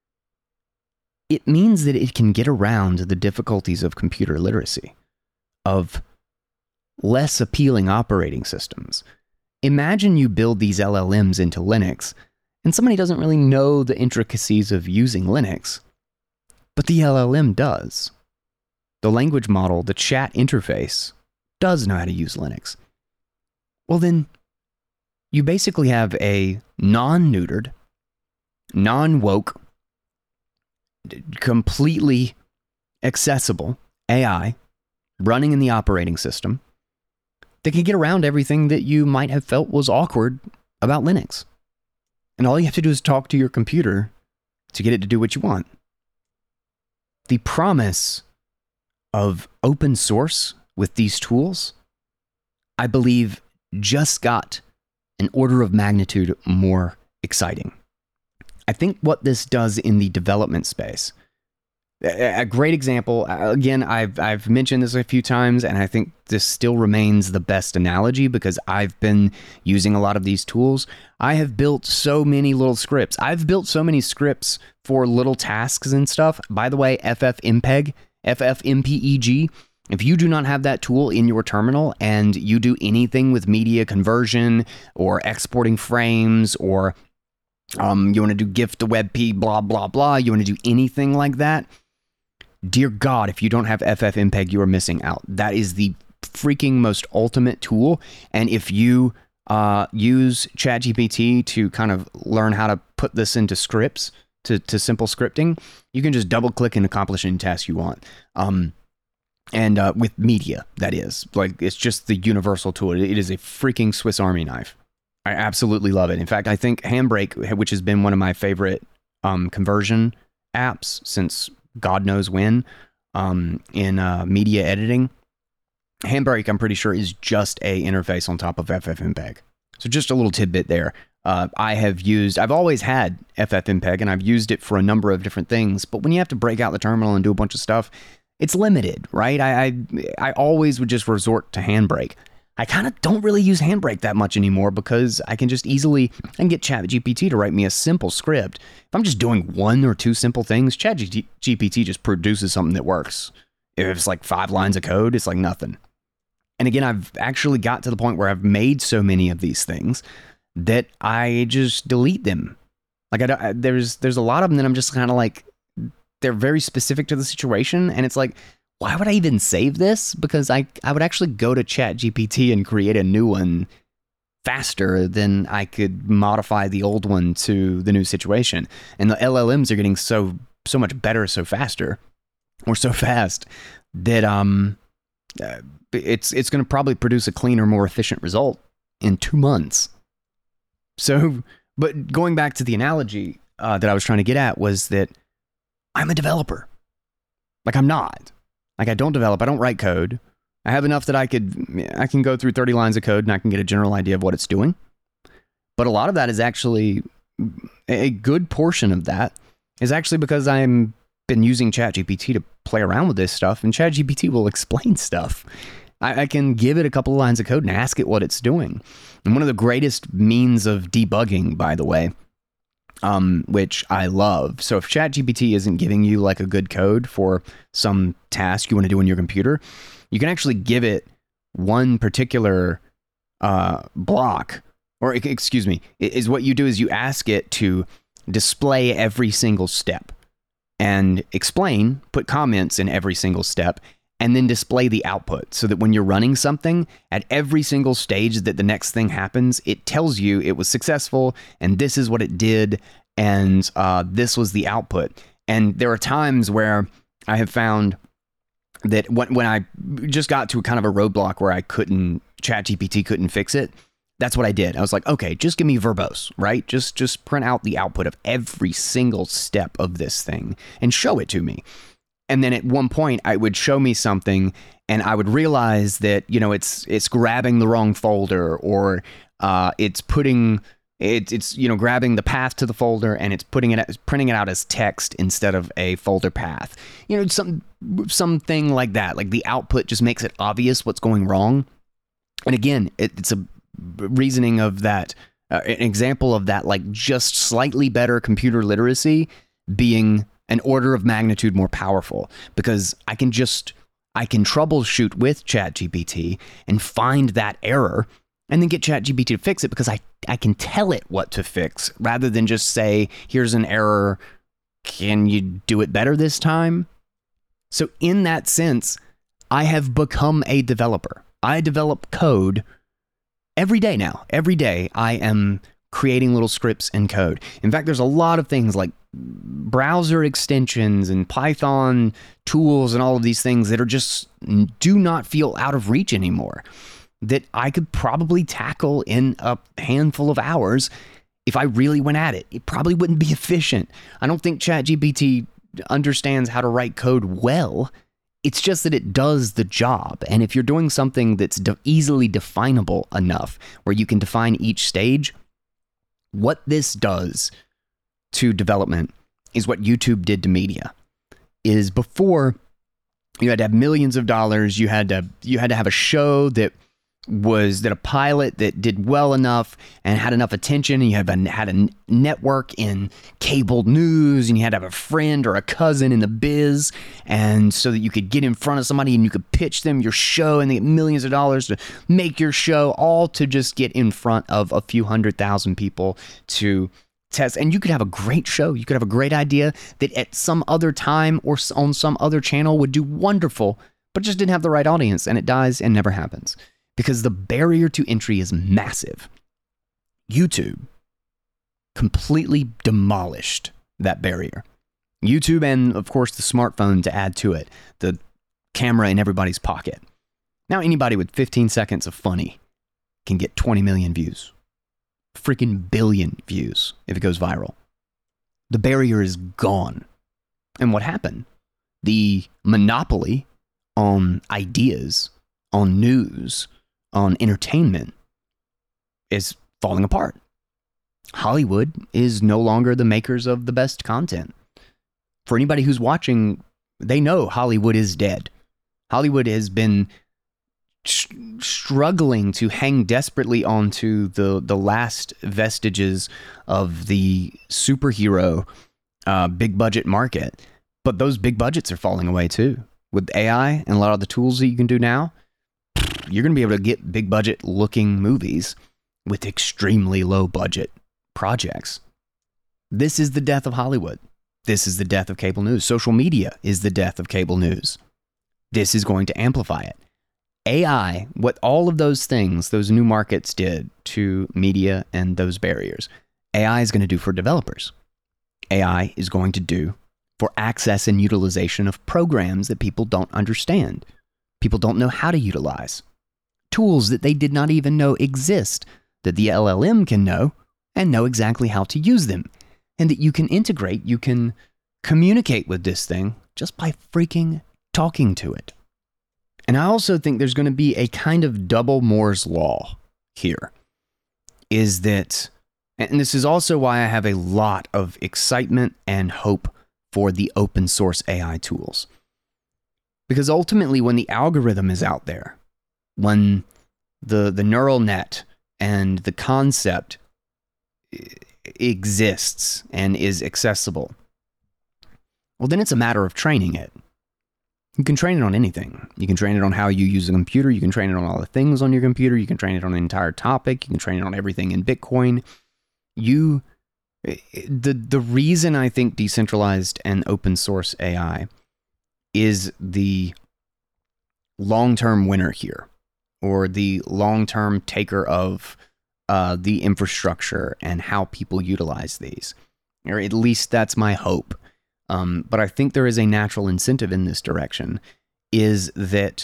it means that it can get around the difficulties of computer literacy, of less appealing operating systems. Imagine you build these L L Ms into Linux, and somebody doesn't really know the intricacies of using Linux, but the L L M does. The language model, the chat interface, does know how to use Linux. Well, then you basically have a non-neutered, non-woke, completely accessible A I running in the operating system that can get around everything that you might have felt was awkward about Linux. And all you have to do is talk to your computer to get it to do what you want. The promise of open source with these tools, I believe, just got an order of magnitude more exciting. I think what this does in the development space, a great example, again, I've I've mentioned this a few times, and I think this still remains the best analogy because I've been using a lot of these tools. I have built so many little scripts. I've built so many scripts for little tasks and stuff. By the way, FFmpeg, FFmpeg, if you do not have that tool in your terminal and you do anything with media conversion or exporting frames, or um, you want to do GIF to WebP, blah, blah, blah, you want to do anything like that, dear God, if you don't have FFmpeg, you are missing out. That is the freaking most ultimate tool. And if you uh, use ChatGPT to kind of learn how to put this into scripts, to, to simple scripting, you can just double click and accomplish any task you want. Um, and uh, with media, that is. Like, it's just the universal tool. It is a freaking Swiss Army knife. I absolutely love it. In fact, I think Handbrake, which has been one of my favorite um, conversion apps since God knows when, um, in uh, media editing, Handbrake, I'm pretty sure, is just a interface on top of FFmpeg. So just a little tidbit there. Uh, I have used, I've always had FFmpeg, and I've used it for a number of different things, but when you have to break out the terminal and do a bunch of stuff, it's limited, right? I I, I always would just resort to Handbrake. I kind of don't really use Handbrake that much anymore because I can just easily, I can get ChatGPT to write me a simple script. If I'm just doing one or two simple things, ChatGPT just produces something that works. If it's like five lines of code, it's like nothing. And again, I've actually got to the point where I've made so many of these things that I just delete them. Like I, don't, I there's there's a lot of them that I'm just kind of like, they're very specific to the situation, and it's like, why would I even save this? Because I I would actually go to ChatGPT and create a new one faster than I could modify the old one to the new situation. And the L L Ms are getting so so much better, so faster, or so fast that um, uh, it's it's going to probably produce a cleaner, more efficient result in two months. So But going back to the analogy uh, that I was trying to get at was that I'm a developer. Like I'm not. Like I don't develop. I don't write code. I have enough that I could, I can go through thirty lines of code and I can get a general idea of what it's doing. But a lot of that is actually, a good portion of that is actually because I'm been using ChatGPT to play around with this stuff, and ChatGPT will explain stuff. I, I can give it a couple of lines of code and ask it what it's doing. And one of the greatest means of debugging, by the way, um, which I love. So if ChatGPT isn't giving you like a good code for some task you want to do on your computer, you can actually give it one particular uh, block, or excuse me, is what you do is you ask it to display every single step and explain, put comments in every single step, and then display the output so that when you're running something, at every single stage that the next thing happens, it tells you it was successful and this is what it did and uh, this was the output. And there are times where I have found that when, when I just got to a kind of a roadblock where I couldn't, ChatGPT couldn't fix it, that's what I did. I was like, okay, just give me verbose, right? Just just print out the output of every single step of this thing and show it to me. And then at one point, I would show me something, and I would realize that you know it's it's grabbing the wrong folder, or uh, it's putting it, it's you know grabbing the path to the folder and it's putting it printing it out as text instead of a folder path. You know, some something like that. Like the output just makes it obvious what's going wrong. And again, it, it's a reasoning of that, uh, an example of that, like just slightly better computer literacy being an order of magnitude more powerful, because I can just, I can troubleshoot with ChatGPT and find that error and then get ChatGPT to fix it because I, I can tell it what to fix rather than just say, here's an error. Can you do it better this time? So in that sense, I have become a developer. I develop code every day now. Every day I am creating little scripts and code. In fact, there's a lot of things like browser extensions and Python tools and all of these things that are just do not feel out of reach anymore, that I could probably tackle in a handful of hours if I really went at it. It probably wouldn't be efficient. I don't think ChatGPT understands how to write code well. It's just that it does the job. And if you're doing something that's de- easily definable enough, where you can define each stage, what this does to development is what YouTube did to media. Is before you had to have millions of dollars, you had to you had to have a show that was that a pilot that did well enough and had enough attention, and you had a, had a network in cable news, and you had to have a friend or a cousin in the biz, and so that you could get in front of somebody and you could pitch them your show and they get millions of dollars to make your show, all to just get in front of a few hundred thousand people to test. And you could have a great show. You could have a great idea that at some other time or on some other channel would do wonderful, but just didn't have the right audience, and it dies and never happens. Because the barrier to entry is massive. YouTube completely demolished that barrier. YouTube and, of course, the smartphone to add to it. The camera in everybody's pocket. Now anybody with fifteen seconds of funny can get twenty million views. Freaking billion views if it goes viral. The barrier is gone. And what happened? The monopoly on ideas, on news, on entertainment is falling apart. Hollywood is no longer the makers of the best content. For anybody who's watching, they know Hollywood is dead. Hollywood has been sh- struggling to hang desperately onto the, the last vestiges of the superhero uh, big budget market. But those big budgets are falling away too. With A I and a lot of the tools that you can do now, you're going to be able to get big budget looking movies with extremely low budget projects. This is the death of Hollywood. This is the death of cable news. Social media is the death of cable news. This is going to amplify it. A I, what all of those things, those new markets did to media and those barriers, A I is going to do for developers. A I is going to do for access and utilization of programs that people don't understand. People don't know how to utilize. Tools that they did not even know exist, that the L L M can know, and know exactly how to use them. And that you can integrate, you can communicate with this thing just by freaking talking to it. And I also think there's going to be a kind of double Moore's law here, is that, and this is also why I have a lot of excitement and hope for the open source A I tools. Because ultimately, when the algorithm is out there, when the, the neural net and the concept exists and is accessible, well, then it's a matter of training it. You can train it on anything. You can train it on how you use a computer. You can train it on all the things on your computer. You can train it on an entire topic. You can train it on everything in Bitcoin. You, the, the reason I think decentralized and open source A I is the long-term winner here, or the long-term taker of uh, the infrastructure and how people utilize these. Or at least that's my hope. Um, but I think there is a natural incentive in this direction, is that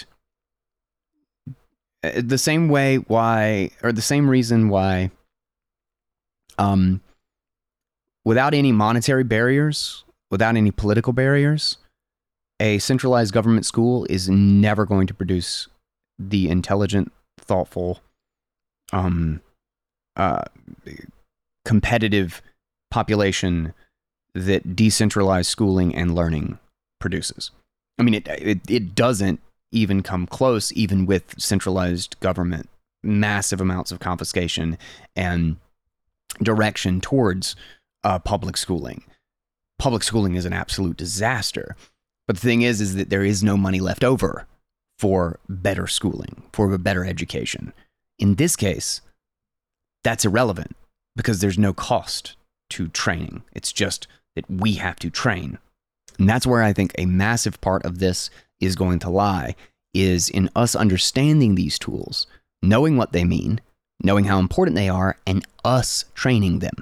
the same way why, or the same reason why, um, without any monetary barriers, without any political barriers, a centralized government school is never going to produce the intelligent, thoughtful, um, uh, competitive population that decentralized schooling and learning produces. I mean, it, it it doesn't even come close, even with centralized government, massive amounts of confiscation and direction towards uh, public schooling. Public schooling is an absolute disaster. But the thing is, is that there is no money left over for better schooling, for a better education. In this case, that's irrelevant because there's no cost to training. It's just that we have to train. And that's where I think a massive part of this is going to lie, is in us understanding these tools, knowing what they mean, knowing how important they are, and us training them.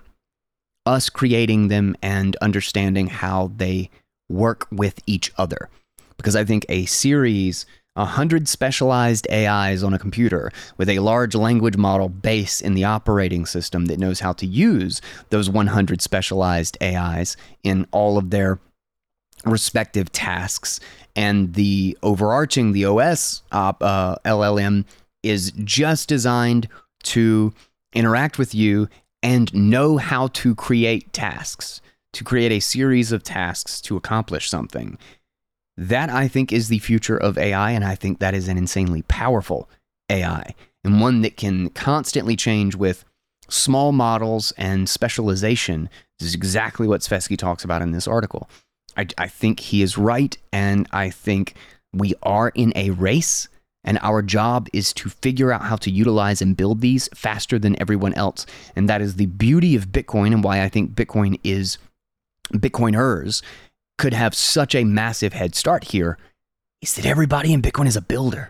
Us creating them and understanding how they work with each other. Because I think a series, a hundred specialized A Is on a computer with a large language model base in the operating system that knows how to use those one hundred specialized A Is in all of their respective tasks, and the overarching, the O S uh, uh, L L M is just designed to interact with you and know how to create tasks, to create a series of tasks to accomplish something. That, I think, is the future of A I, and I think that is an insanely powerful A I, and one that can constantly change with small models and specialization. This is exactly what Svezke talks about in this article. I, I think he is right, and I think we are in a race, and our job is to figure out how to utilize and build these faster than everyone else. And that is the beauty of Bitcoin, and why I think Bitcoin is Bitcoiners could have such a massive head start here, is that everybody in Bitcoin is a builder.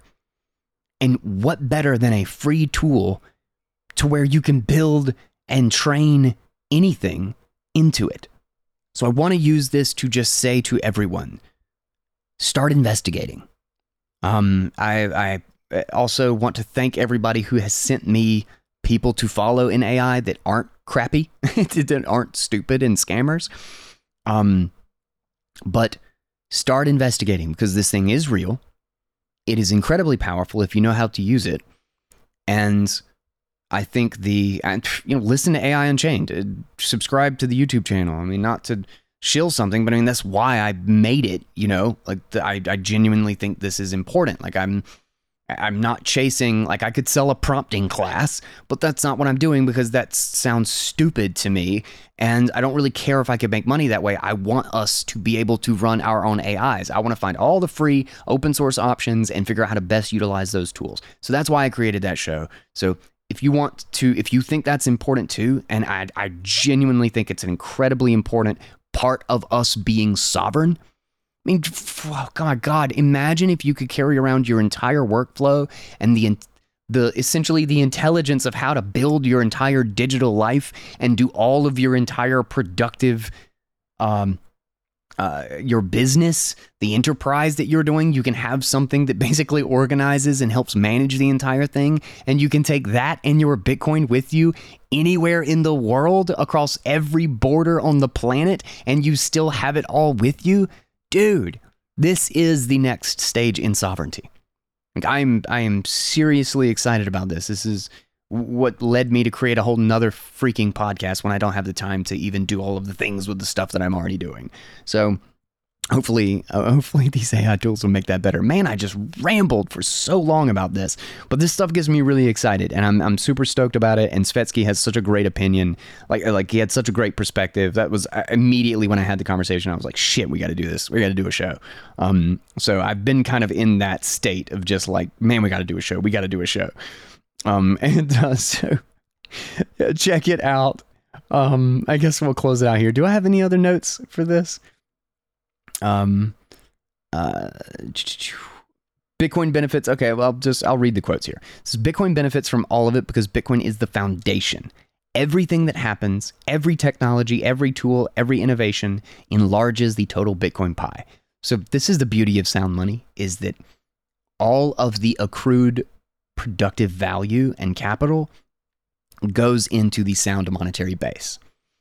And what better than a free tool to where you can build and train anything into it? So I want to use this to just say to everyone, start investigating. Um, I, I also want to thank everybody who has sent me people to follow in A I that aren't crappy, that aren't stupid and scammers. Um, But start investigating, because this thing is real. It is incredibly powerful if you know how to use it. And I think the, you know, listen to A I Unchained, subscribe to the YouTube channel. I mean, not to shill something, but I mean, that's why I made it, you know, like the, I, I genuinely think this is important. Like I'm, I'm not chasing, like I could sell a prompting class, but that's not what I'm doing, because that sounds stupid to me. And I don't really care if I could make money that way. I want us to be able to run our own A Is. I want to find all the free open source options and figure out how to best utilize those tools. So that's why I created that show. So if you want to, if you think that's important too, and I, I genuinely think it's an incredibly important part of us being sovereign. I mean, oh my God, imagine if you could carry around your entire workflow and the the essentially the intelligence of how to build your entire digital life and do all of your entire productive um, uh, your business, the enterprise that you're doing. You can have something that basically organizes and helps manage the entire thing. And you can take that and your Bitcoin with you anywhere in the world, across every border on the planet, and you still have it all with you. Dude, this is the next stage in sovereignty. Like, I'm, I am seriously excited about this. This is what led me to create a whole nother freaking podcast when I don't have the time to even do all of the things with the stuff that I'm already doing. So hopefully, uh, hopefully these A I tools will make that better. Man, I just rambled for so long about this, but this stuff gets me really excited, and I'm I'm super stoked about it. And Svetski has such a great opinion. Like like he had such a great perspective. That was uh, immediately when I had the conversation, I was like, shit, we got to do this. We got to do a show. Um, so I've been kind of in that state of just like, man, we got to do a show. We got to do a show. Um, and uh, so yeah, check it out. Um, I guess we'll close it out here. Do I have any other notes for this? Um, uh, Bitcoin benefits. Okay, well, I'll just, I'll read the quotes here. This is Bitcoin benefits from all of it because Bitcoin is the foundation. Everything that happens, every technology, every tool, every innovation enlarges the total Bitcoin pie. So this is the beauty of sound money, is that all of the accrued productive value and capital goes into the sound monetary base.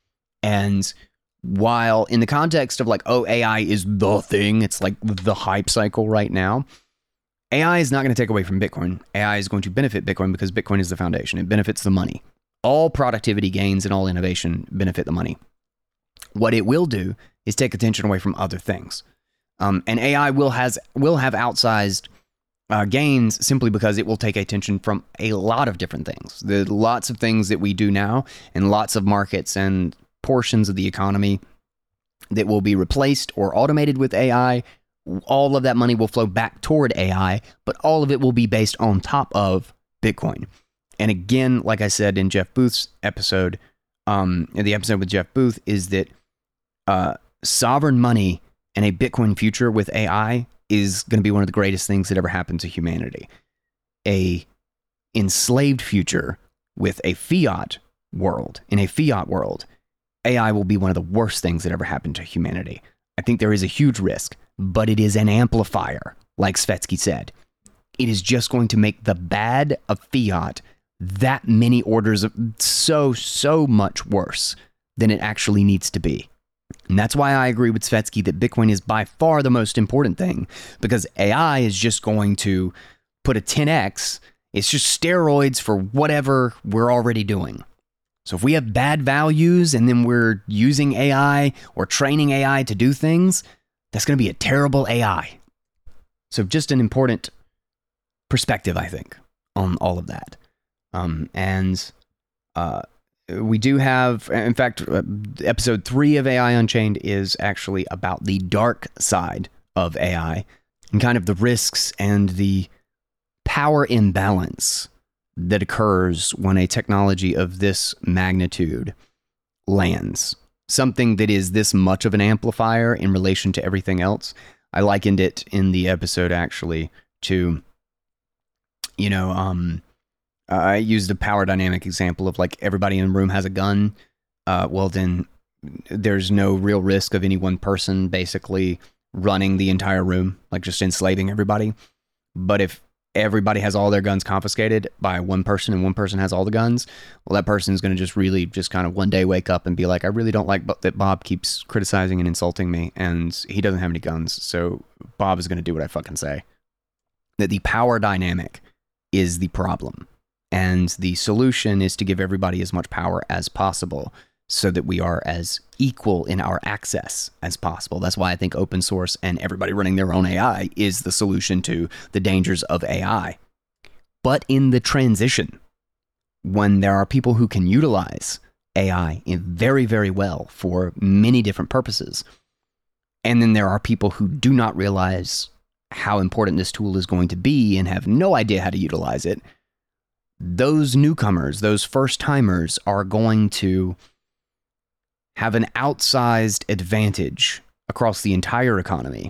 And while in the context of like, oh, A I is the thing, it's like the hype cycle right now, A I is not going to take away from Bitcoin. A I is going to benefit Bitcoin because Bitcoin is the foundation. It benefits the money. All productivity gains and all innovation benefit the money. What it will do is take attention away from other things. Um, and A I will has will have outsized Uh, gains simply because it will take attention from a lot of different things. There are lots of things that we do now and lots of markets and portions of the economy that will be replaced or automated with A I. All of that money will flow back toward A I, but all of it will be based on top of Bitcoin. And again, like I said in Jeff Booth's episode, um, in the episode with Jeff Booth, is that uh, sovereign money and a Bitcoin future with A I is going to be one of the greatest things that ever happened to humanity. A enslaved future with a fiat world, in a fiat world, A I will be one of the worst things that ever happened to humanity. I think there is a huge risk, but it is an amplifier, like Svetski said. It is just going to make the bad of fiat that many orders of so, so much worse than it actually needs to be. And that's why I agree with Svetski that Bitcoin is by far the most important thing, because A I is just going to put a ten X. It's just steroids for whatever we're already doing. So if we have bad values and then we're using A I or training A I to do things, that's going to be a terrible A I. So just an important perspective, I think, on all of that. Um, and uh, we do have, in fact, uh, episode three of A I Unchained is actually about the dark side of A I and kind of the risks and the power imbalance that occurs when a technology of this magnitude lands. Something that is this much of an amplifier in relation to everything else. I likened it in the episode actually to, you know, um, Uh, I used a power dynamic example of like everybody in the room has a gun. Uh, well, then there's no real risk of any one person basically running the entire room, like just enslaving everybody. But if everybody has all their guns confiscated by one person and one person has all the guns, well, that person is going to just really just kind of one day wake up and be like, I really don't like that Bob keeps criticizing and insulting me and he doesn't have any guns. So Bob is going to do what I fucking say. That the power dynamic is the problem. And the solution is to give everybody as much power as possible so that we are as equal in our access as possible. That's why I think open source and everybody running their own A I is the solution to the dangers of A I. But in the transition, when there are people who can utilize A I in very, very well for many different purposes, and then there are people who do not realize how important this tool is going to be and have no idea how to utilize it, those newcomers, those first timers are going to have an outsized advantage across the entire economy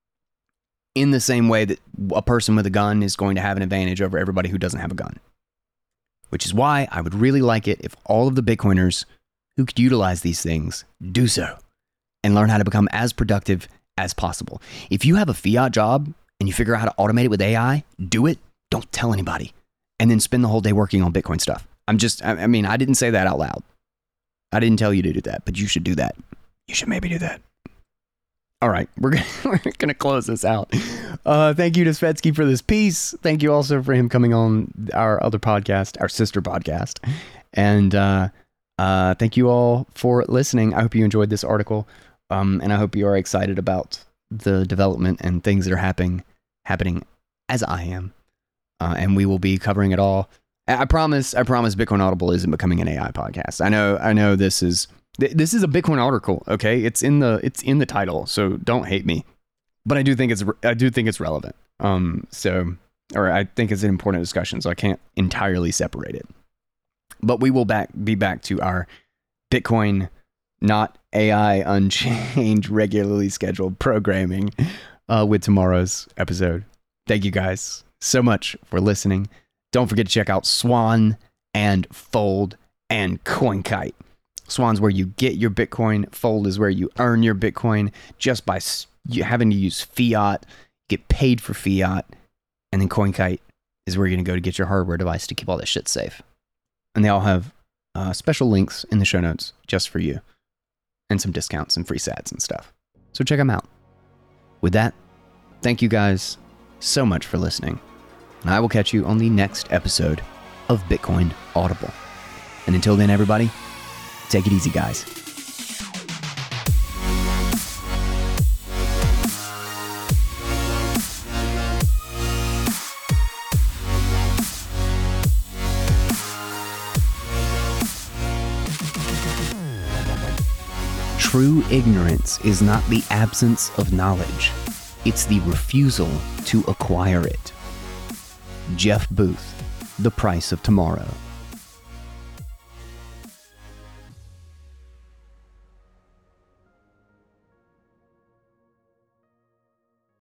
in the same way that a person with a gun is going to have an advantage over everybody who doesn't have a gun. Which is why I would really like it if all of the Bitcoiners who could utilize these things do so. and learn how to become as productive as possible. If you have a fiat job and you figure out how to automate it with A I, do it. Don't tell anybody. And then spend the whole day working on Bitcoin stuff. I'm just, I mean, I didn't say that out loud. I didn't tell you to do that, but you should do that. You should maybe do that. All right, we're gonna, we're gonna close this out. Uh, thank you to Svetski for this piece. Thank you also for him coming on our other podcast, our sister podcast. And uh, uh, thank you all for listening. I hope you enjoyed this article, um, and I hope you are excited about the development and things that are happening, happening as I am. Uh, and we will be covering it all. I promise. I promise. Bitcoin Audible isn't becoming an A I podcast. I know. I know. This is. This is a Bitcoin article, okay? It's in the it's in the title, so don't hate me. But I do think it's I do think it's relevant. Um, so or I think it's an important discussion, so I can't entirely separate it. But we will back be back to our Bitcoin, not A I, unchanged, regularly scheduled programming uh, with tomorrow's episode. Thank you guys so much for listening. Don't forget to check out Swan and Fold and CoinKite. Swan's where you get your Bitcoin. Fold is where you earn your Bitcoin just by you having to use fiat, get paid for fiat. And then CoinKite is where you're going to go to get your hardware device to keep all that shit safe. And they all have uh, special links in the show notes just for you. And some discounts and free sats and stuff. So check them out. With that, thank you guys so much for listening. And I will catch you on the next episode of Bitcoin Audible. And until then, everybody, take it easy, guys. True ignorance is not the absence of knowledge. It's the refusal to acquire it. Jeff Booth, The Price of Tomorrow.